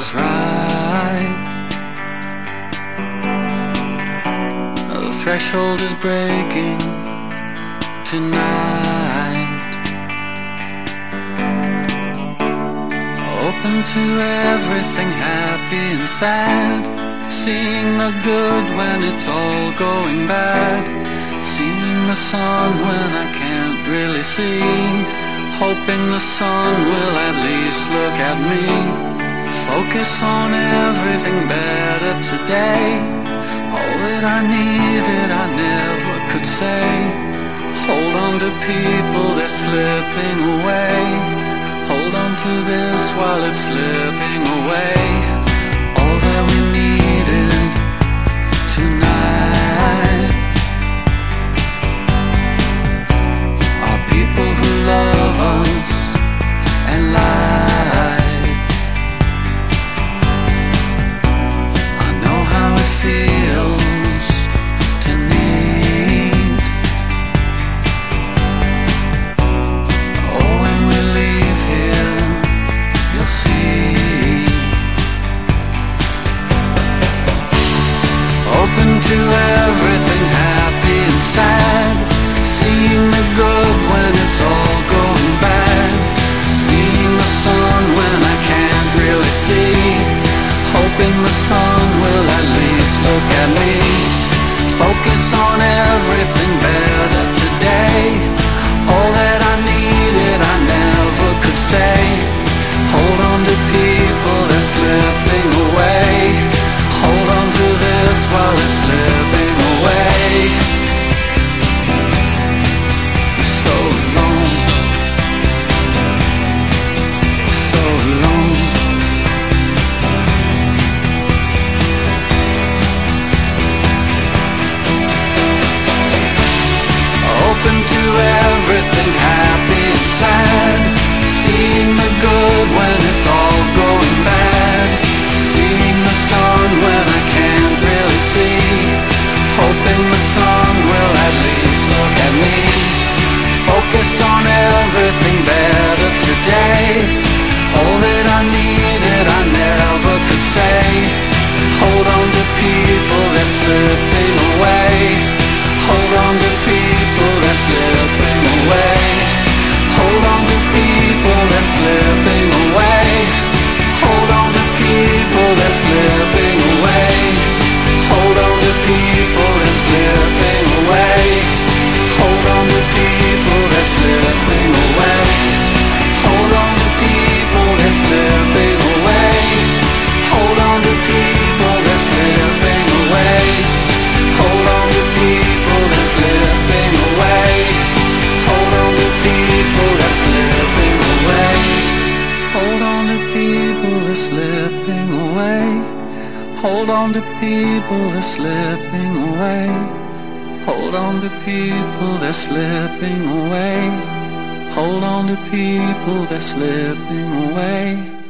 feels right. The threshold is breaking tonight. Open to everything, happy and sad. Seeing the good when it's all going bad. Seeing the sun when I can't really see. Hoping the sun will at least look at me. Focus on everything better today. All that I needed I never could say. Hold on to people, they're slipping away. Hold on to this while it's slipping away. All that we needed tonight are people who love us and light. I know how it feels to need. Oh, when we leave here, you'll see. Open to everything, happy and sad. Seeing the good when it's all going bad. Seeing the sun when I can't really see. Hoping the sun will at least look at me. Focus on everything better today. All that I needed I never could say. Hold on to people, they're slipping away. Hold on to this while it's slipping away. So long, so long. Open to everything, happy and sad. Seeing the good when it's all going bad. Seeing the sun when I can't really see. Hoping the sun will at least look at me. Focus on everything better today. All that I needed I never could say. Hold on to people that's slipping away. Hold on to people that's slipping away. Hold on to people that's slipping away. Hold on to people that's slipping away. Hold on to people that's slipping away. Hold on to people that's slipping away. Hold on to people that's slipping away. Hold on to people that's slipping away. Hold on to people that's slipping away. Hold on to people that's slipping away. Hold on to people that's slipping away. Hold on to people that's slipping away. Hold on to people that's slipping away. Hold on to people that's slipping away.